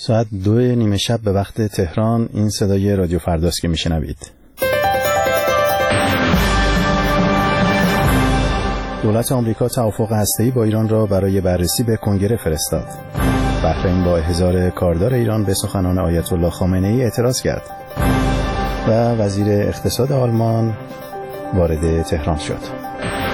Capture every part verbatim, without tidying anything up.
ساعت دو نیمه شب به وقت تهران این صدای رادیو فرداست که میشنوید. دولت آمریکا توافق هسته‌ای با ایران را برای بررسی به کنگره فرستاد. بحرین با احضار کاردار ایران به سخنان آیت الله خامنه‌ای اعتراض کرد و وزیر اقتصاد آلمان وارد تهران شد.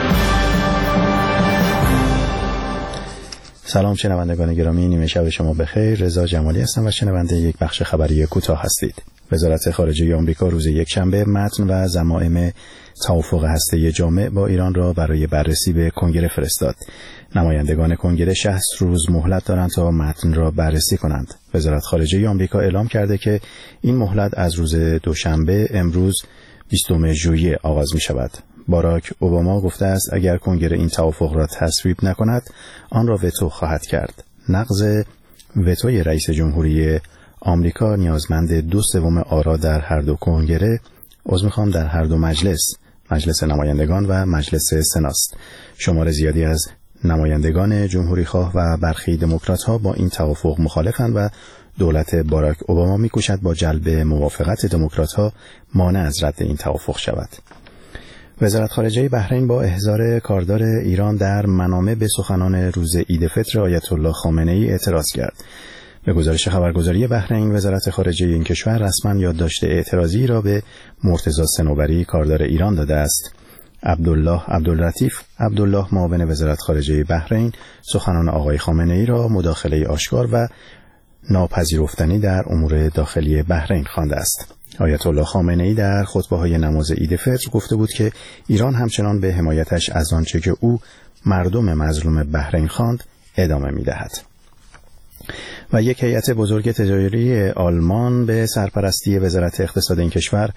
سلام شنوندگان گرامی، نیمه شب شما بخیر. رضا جمالی هستم و شنونده یک بخش خبری کوتاه هستید. وزارت خارجه آمریکا روز یکشنبه متن و ضمائم توافق هسته‌ای جامع با ایران را برای بررسی به کنگره فرستاد. نمایندگان کنگره شصت روز مهلت دارند تا متن را بررسی کنند. وزارت خارجه آمریکا اعلام کرده که این مهلت از روز دوشنبه امروز بیستم ژوئیه آغاز می شود. باراک اوباما گفته است اگر کنگره این توافق را تصویب نکند آن را وتو خواهد کرد. نقض وتوی رئیس جمهوری آمریکا نیازمند دو سوم آرا در هر دو کنگره، عذر می‌خوام در هر دو مجلس، مجلس نمایندگان و مجلس سناست. شمار زیادی از نمایندگان جمهوری‌خواه و برخی دموکرات‌ها با این توافق مخالفند و دولت باراک اوباما می‌کوشد با جلب موافقت دموکرات‌ها مانع از رد این توافق شود. وزارت خارجه بحرین با احضار کاردار ایران در منامه به سخنان روز عید فطر آیت الله خامنه‌ای اعتراض کرد. به گزارش خبرگزاری بحرین، وزارت خارجه این کشور رسما یادداشت اعتراضی را به مرتضی صنوبری کاردار ایران داده است. عبدالله عبداللطیف عبدالله معاون وزارت خارجه بحرین سخنان آقای خامنه‌ای را مداخله آشکار و ناپذیرفتنی در امور داخلی بحرین خوانده است. آیت الله خامنه‌ای در خطبه‌های نماز عید فطر گفته بود که ایران همچنان به حمایتش از آنچه که او مردم مظلوم بحرین خواند ادامه می‌دهد. و یک هیئت بزرگ تجاری آلمان به سرپرستی وزارت اقتصاد این کشور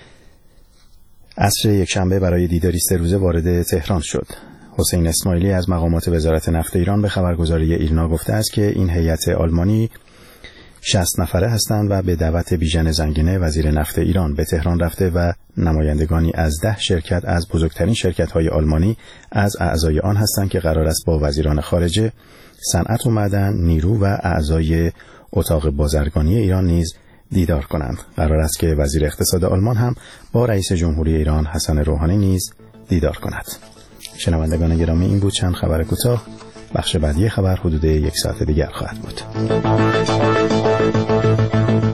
عصر یکشنبه برای دیداری سه روزه وارد تهران شد. حسین اسماعیلی از مقامات وزارت نفت ایران به خبرگزاری ایلنا گفته است که این هیئت آلمانی شصت نفره هستند و به دعوت بیژن زنگینه وزیر نفت ایران به تهران رفته و نمایندگانی از ده شرکت از بزرگترین شرکت‌های آلمانی از اعضای آن هستند که قرار است با وزیران خارجه، صنعت و معدن، نیرو و اعضای اتاق بازرگانی ایران نیز دیدار کنند. قرار است که وزیر اقتصاد آلمان هم با رئیس جمهوری ایران حسن روحانی نیز دیدار کند. شنوندگان گرامی، این بود چند خبر کوتاه. بخش بعدی خبر حدود یک ساعت دیگر خواهد بود.